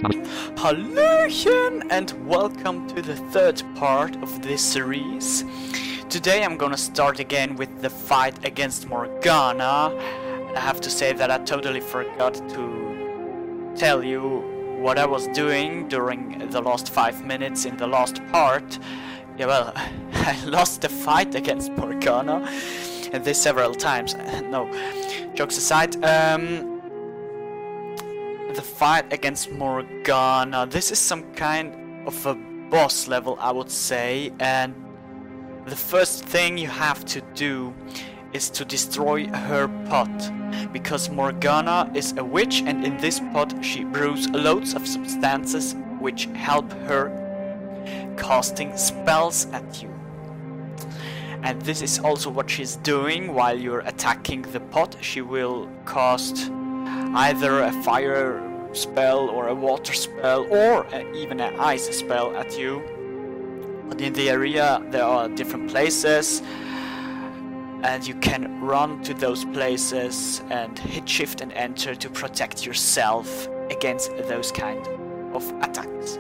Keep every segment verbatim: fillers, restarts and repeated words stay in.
Hallöchen and welcome to the third part of this series. Today I'm gonna start again with the fight against Morgana. I have to say that I totally forgot to tell you what I was doing during the last five minutes in the last part. Yeah, well, I lost the fight against Morgana, and this several times. No, jokes aside, um... the fight against Morgana. This is some kind of a boss level, I would say, and the first thing you have to do is to destroy her pot, because Morgana is a witch, and in this pot she brews loads of substances which help her casting spells at you. And this is also what she's doing while you're attacking the pot. She will cast either a fire spell or a water spell or a, even an ice spell at you. But in the area there are different places, and you can run to those places and hit shift and enter to protect yourself against those kind of attacks.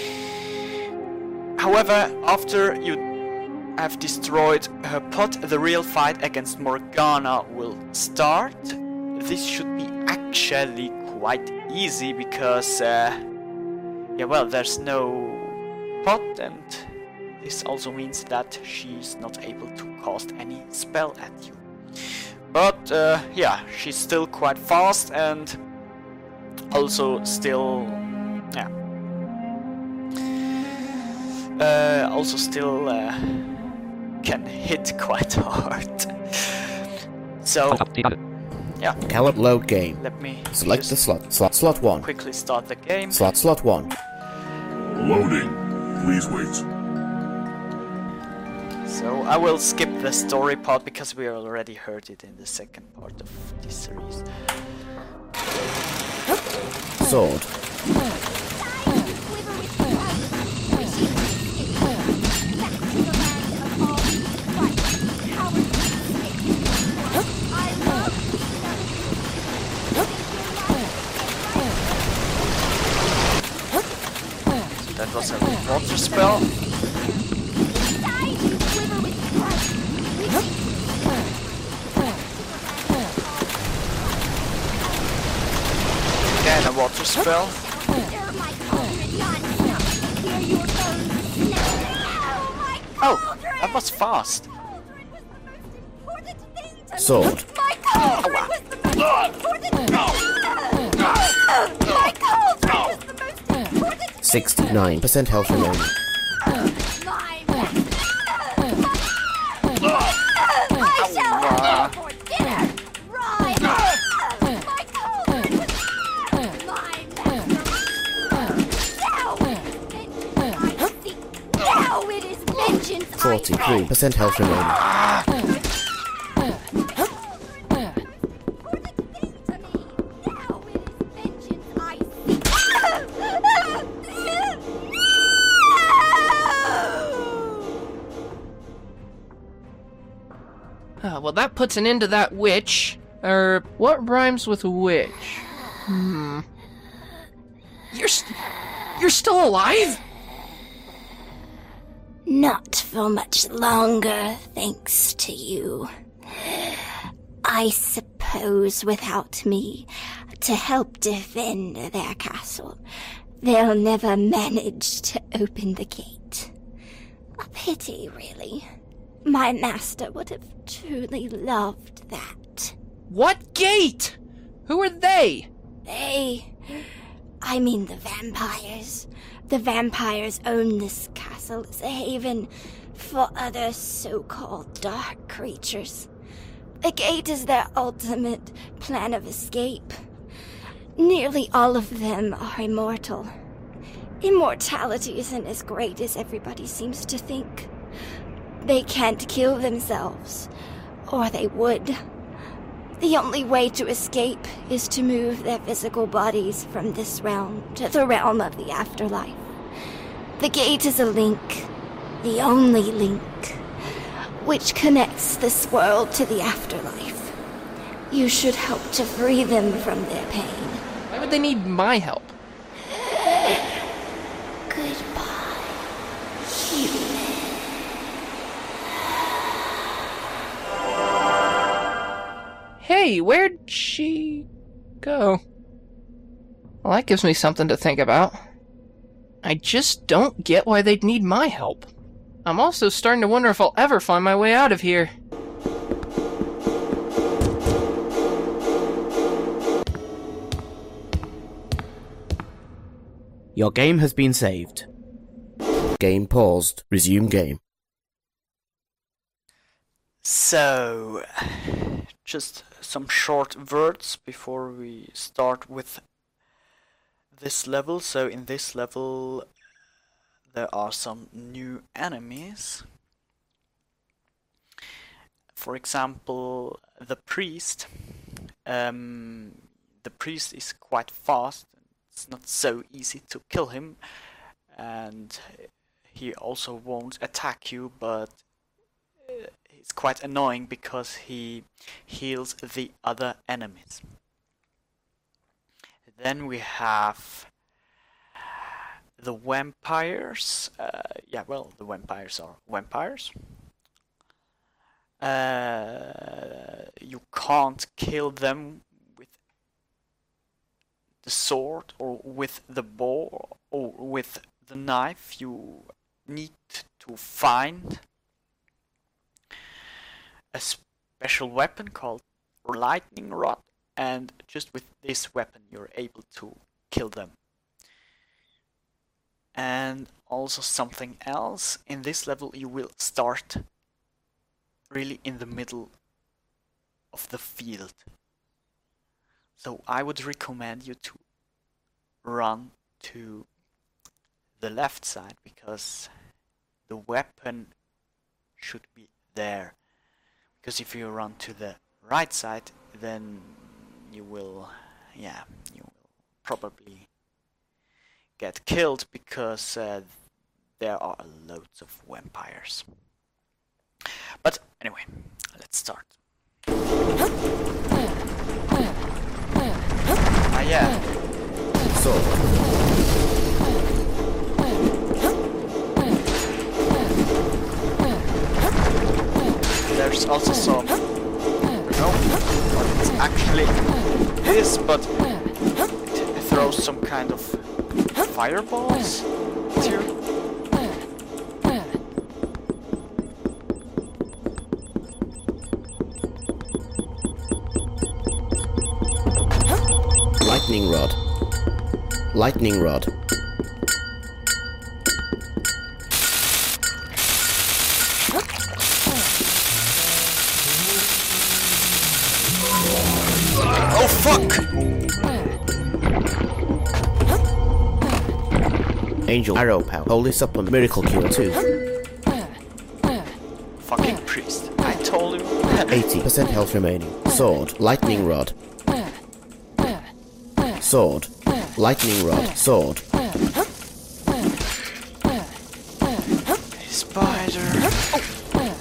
However, after you have destroyed her pot, the real fight against Morgana will start. This should be actually quite easy because, uh, yeah, well, there's no pot, and this also means that she's not able to cast any spell at you. But, uh, yeah, she's still quite fast and also still, yeah, uh, also still uh, can hit quite hard. So, yeah. Cannot load game. Let me select the slot. Slot slot one. Quickly start the game. Slot slot one. Loading. Please wait. So I will skip the story part because we already heard it in the second part of this series. Sword. That was a water spell. Again, a water spell. Oh, that was fast. Sword. Sixty-nine percent health remaining. Forty-three percent health remaining. Oh, well, that puts an end to that witch. Er, what rhymes with witch? Hmm. You're st- you're still alive? Not for much longer, thanks to you. I suppose without me to help defend their castle, they'll never manage to open the gate. A pity, really. My master would have truly loved that. What gate? Who are they? They... I mean the vampires. The vampires own this castle as a haven for other so-called dark creatures. The gate is their ultimate plan of escape. Nearly all of them are immortal. Immortality isn't as great as everybody seems to think. They can't kill themselves, or they would. The only way to escape is to move their physical bodies from this realm to the realm of the afterlife. The gate is a link, the only link, which connects this world to the afterlife. You should help to free them from their pain. Why would they need my help? Hey, where'd she go? Well, that gives me something to think about. I just don't get why they'd need my help. I'm also starting to wonder if I'll ever find my way out of here. Your game has been saved. Game paused. Resume game. So, just some short words before we start with this level. So in this level there are some new enemies. For example, the priest. Um, the priest is quite fast. It's not so easy to kill him, and he also won't attack you, but it's quite annoying because he heals the other enemies. Then we have the vampires. Uh, yeah, well, the vampires are vampires. Uh, you can't kill them with the sword or with the bow or with the knife. You need to find a special weapon called lightning rod, and just with this weapon you're able to kill them. And also something else, in this level you will start really in the middle of the field. So I would recommend you to run to the left side, because the weapon should be there. Because if you run to the right side, then you will, yeah, you will probably get killed, because uh, there are loads of vampires. But anyway, let's start. Ah, yeah. Sword. There's also some, I don't know what it's actually is, but it throws some kind of fireballs at you. Lightning rod. Lightning rod. Oh fuck! Angel arrow power. Holy supplement. Miracle cure two. Fucking priest. I told you. eighty percent health remaining. Sword. Lightning rod. Sword. Lightning rod. Sword. Spider. Oh.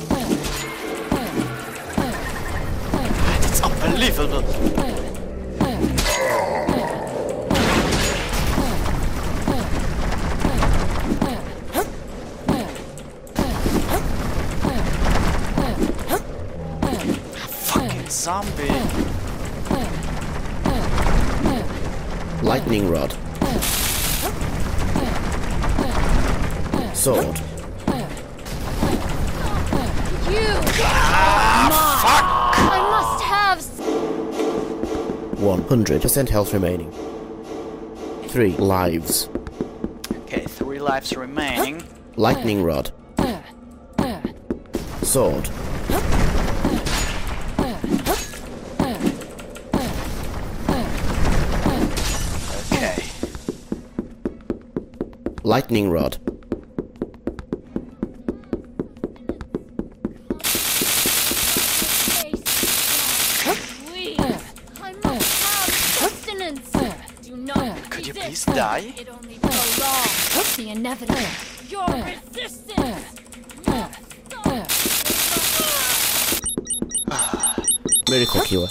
It's unbelievable. Fucking zombie. Lightning rod. Sword. You! Ah, I must have. one hundred percent health remaining. Three lives. fuck. Okay, three lives remaining. Lightning rod. Sword. Okay. Lightning rod. Please, I must have sustenance. Do not Could you resist. please die? It only prolongs the inevitable. Your resistance must stop. Miracle cure.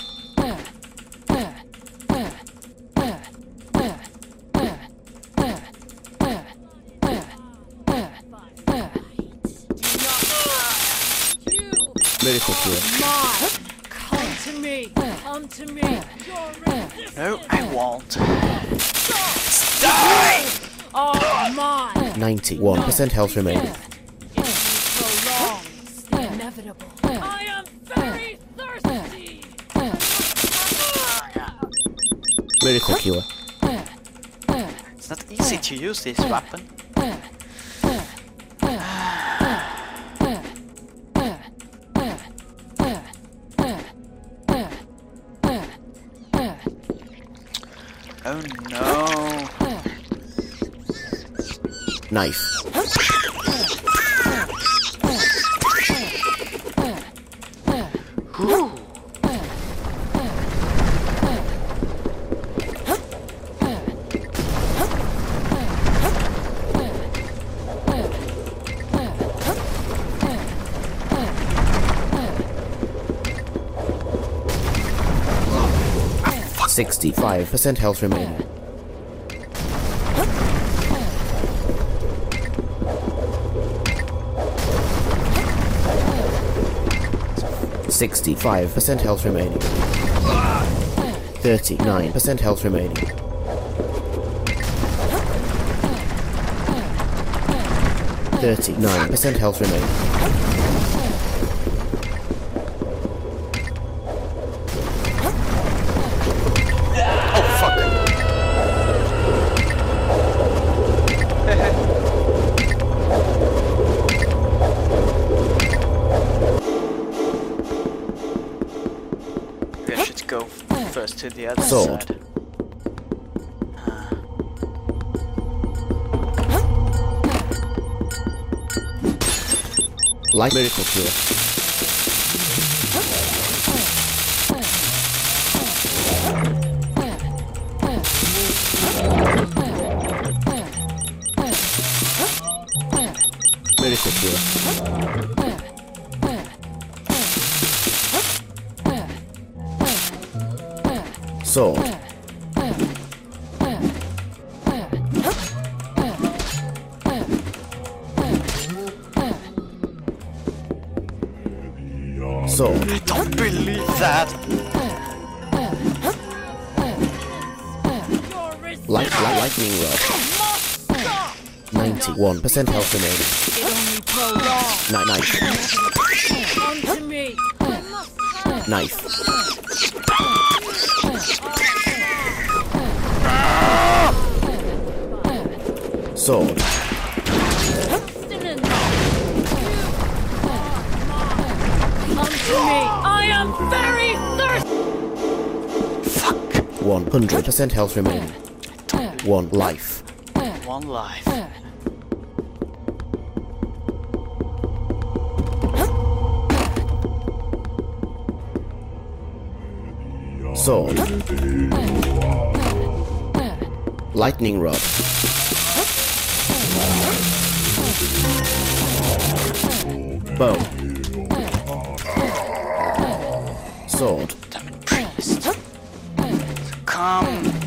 You Miracle cure. must come to me. Come to me. No, I won't. Die! Oh, mine. ninety-one percent health remaining. It prolongs the inevitable. I am very thirsty. Miracle cure. It's not easy to use this weapon. Oh no. Knife. Whew. sixty-five percent health remaining. sixty-five percent health remaining. thirty-nine percent health remaining. thirty-nine percent health remaining. Oh fuck. I should go first to the other Sword. side. Light miracle cure. Miracle cure. Sword. Sword. I don't believe that. Light, light, lightning rod. ninety-one percent health remaining. It only prolongs. Knife, knife, Come to me. knife. Sword. Come to me. I am very thirsty. Fuck. one hundred percent health remaining. One life. One life. Sword. Lightning rod. Bow. Sword. Demon priest. Come.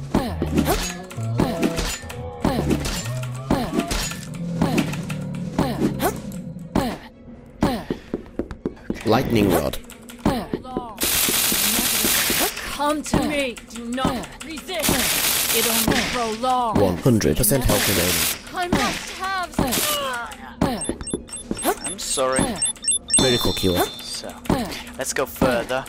Lightning rod. Come to me. Do not resist. It only prolongs. one hundred percent health remaining. I must have. I'm sorry. Miracle cure. So, let's go further.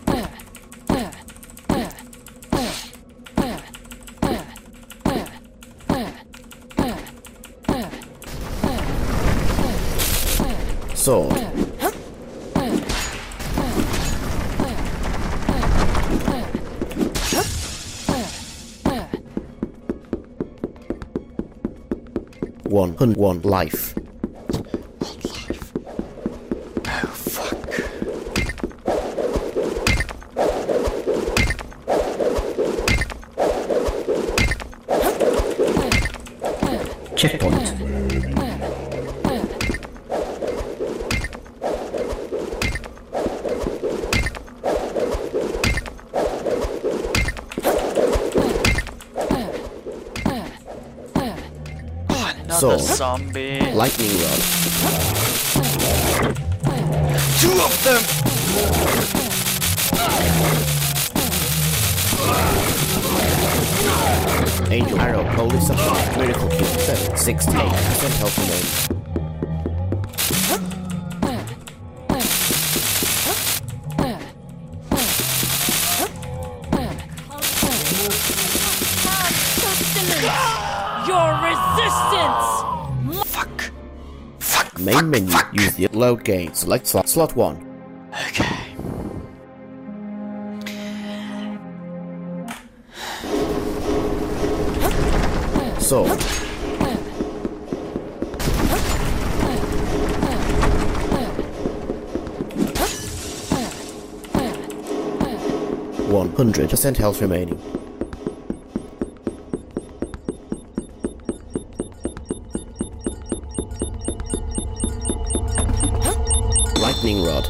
Sword. One hundred one life. Oh fuck. Checkpoint. Another Sword. zombie. Lightning rod. Two of them! Angel Arrow, Holy Supplement, Miracle Cure, seven, sixty-eight percent health remaining. Your resistance! Fuck. Fuck. Main fuck, menu, fuck. use the load game, select slot, slot one. Okay. Sword. one hundred percent health remaining. Lightning Rod.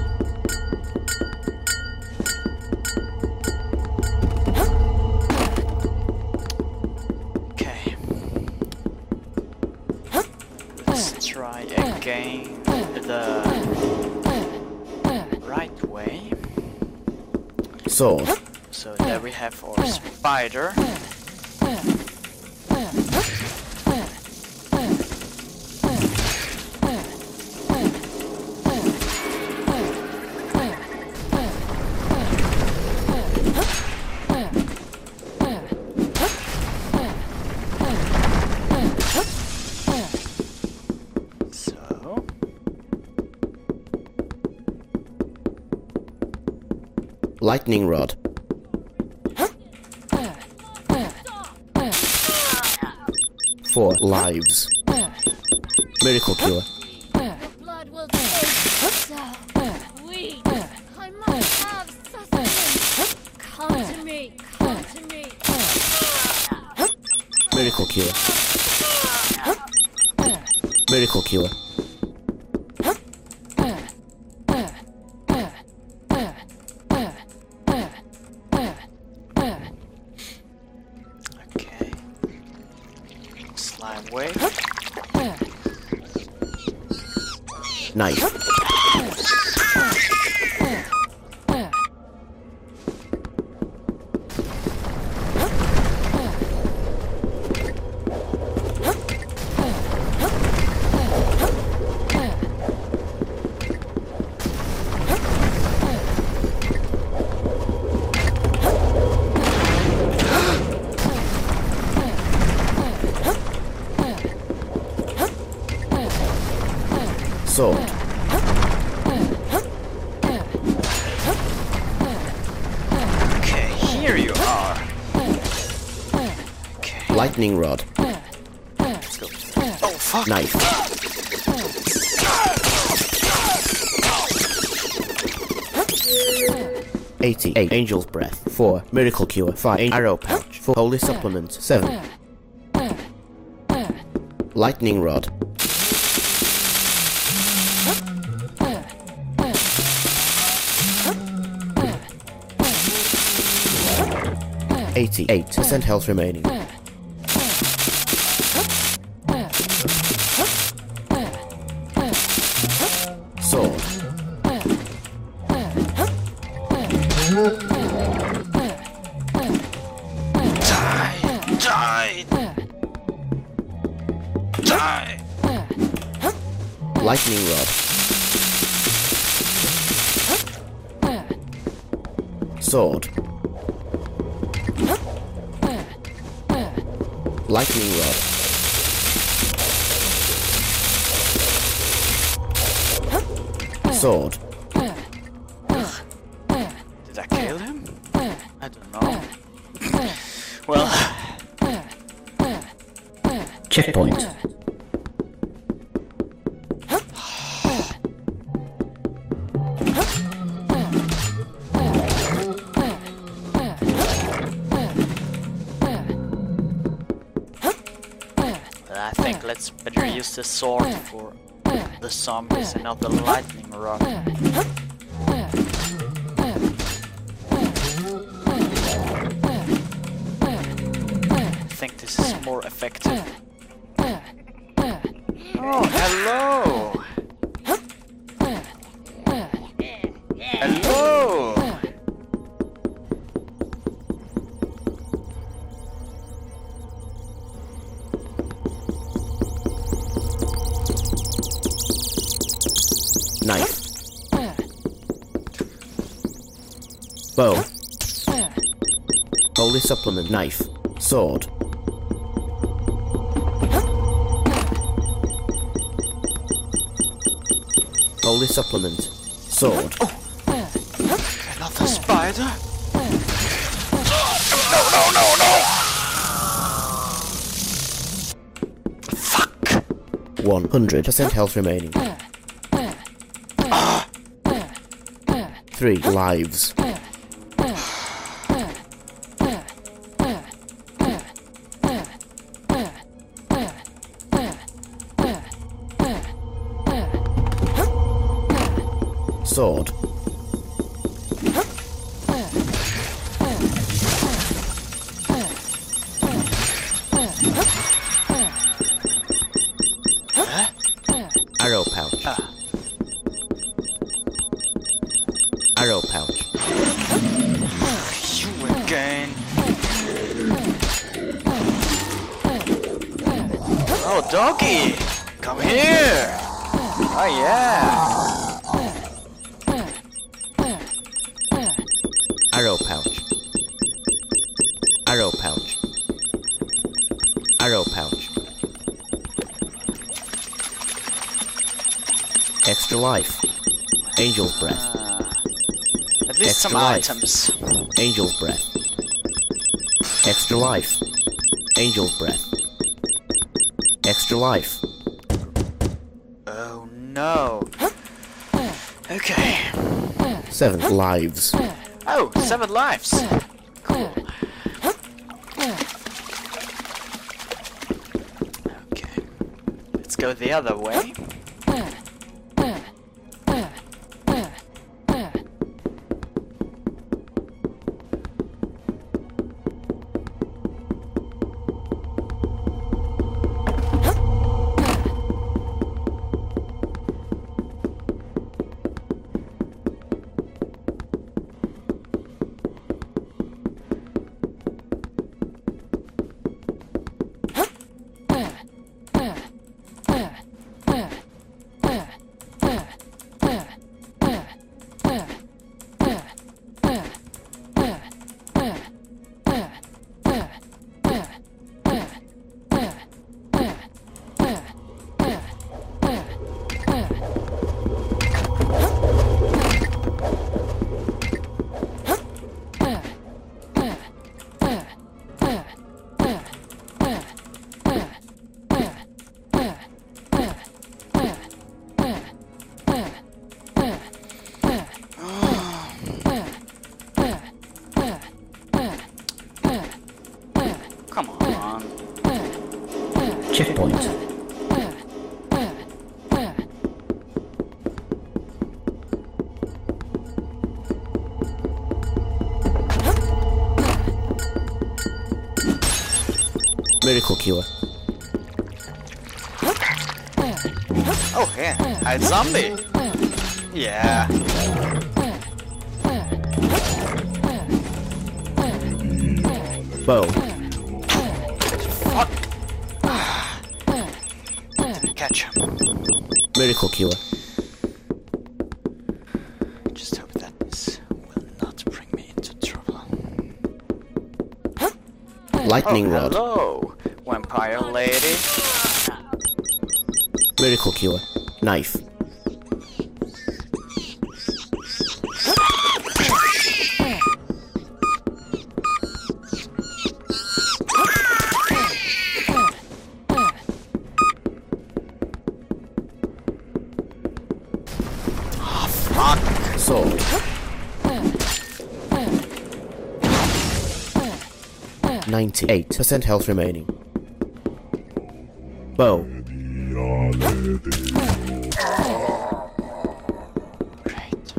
Okay. Let's try again the right way. Sword. So there we have our spider. So Lightning Rod. Four lives. Miracle Cure. Blood will taste so sweet. I must have sustenance. Come to me, come to me. Miracle Cure. Miracle Cure. okay. Slime wave. Knife. Sword. Okay, here you are. Okay, Lightning Rod. let's go. Oh fuck! Knife. eighty-eight Angel's Breath. four Miracle Cure. five Arrow Pouch. four Holy Supplement. seven Lightning Rod. eighty-eight percent health remaining. Sword. Die! Die! Die! Lightning Rod. Sword. Lightning Rod. Sword. Did I kill him? I don't know. Well, Checkpoint. I think let's better use the sword for the zombies and not the lightning rod. I think this is more effective. Oh, hello! Hello! Knife. Bow. Holy supplement. Knife. Sword. Holy supplement. Sword. Another spider? No, no, no, no! Fuck! one hundred percent health remaining. Three lives. Sword. Arrow pouch. Ah. Arrow pouch. You again. Oh, doggy! Come here! Oh, yeah! Arrow pouch. Arrow pouch. Arrow pouch. Extra life. Angel's breath. At least Extra some life. items. Angel's breath. Extra life. Angel's breath. Extra life. Oh no. Okay. Seven lives. Oh, seven lives. Cool. Okay. Let's go the other way. Come on. Checkpoint. Miracle cure. Oh, yeah. Hi, zombie. Yeah. Bow. Fuck. Didn't catch him. Miracle cure. Just hope that this will not bring me into trouble. Lightning Oh, rod. hello, vampire lady. Miracle cure. Knife. Sword. Ninety-eight percent health remaining. Bow. Great.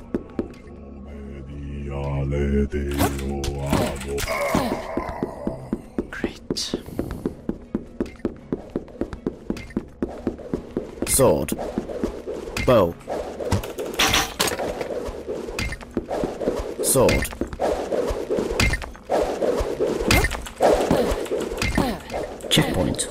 Great. Sword. Bow. Sword. Checkpoint.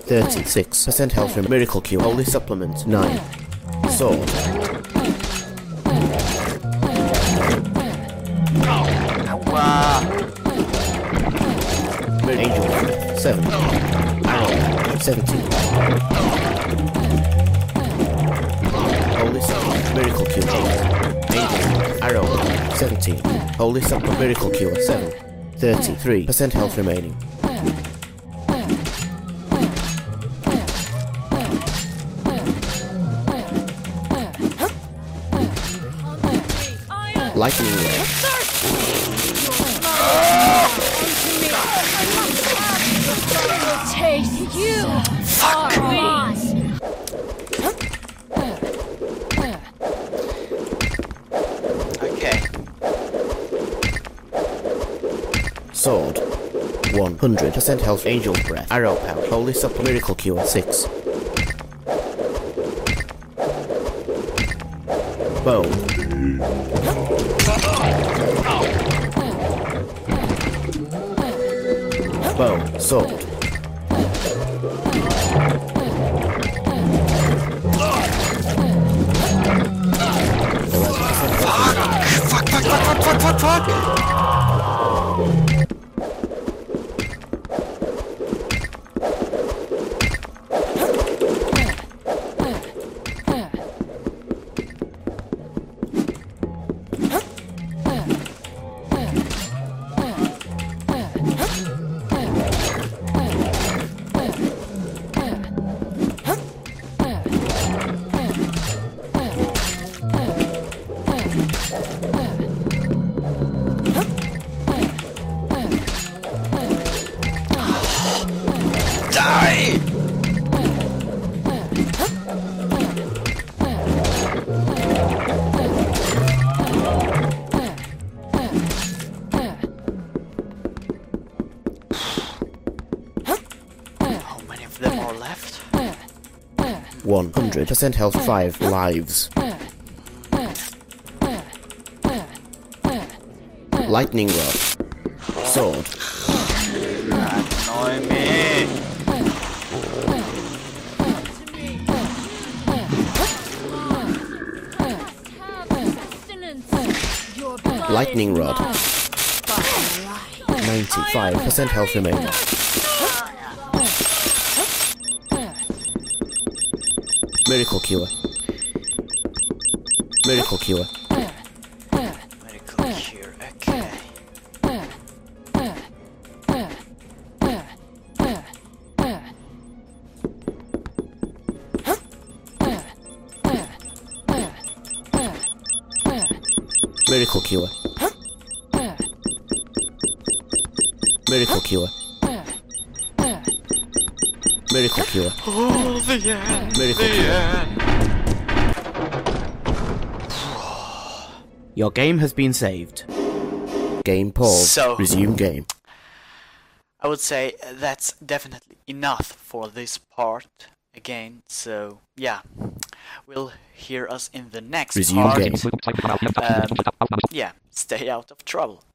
thirty-six percent health from Miracle Cure. Holy Supplement. nine. Sword. Angel Breath. seven. Arrow. seventeen. Holy Supplement. Miracle Cure. eight. Angel. Arrow. seventeen. Holy Supplement. Miracle Cure. seven. thirty-three percent health remaining. Lightning Ray. Taste you. Fuck me. Okay. Sword. one hundred percent health. Angel's Breath. Arrow Power. Holy Supplement. Miracle Cure. six. Bow. Bow. Sword. Fuck, fuck, fuck, fuck, fuck, fuck, fuck! Die! How many of them are left? one hundred percent health. five lives. Lightning Rod. Sword. Annoy me! Lightning Rod. ninety-five percent health remaining. Miracle Cure. Miracle Cure. Medical cure, okay. Miracle Cure. Miracle Cure. Miracle Cure. Oh, the end! Miracle the Cure. end! Your game has been saved. Game paused. So- Resume game. I would say that's definitely enough for this part again, so yeah, we'll hear us in the next Resume part. game. Um, yeah, stay out of trouble.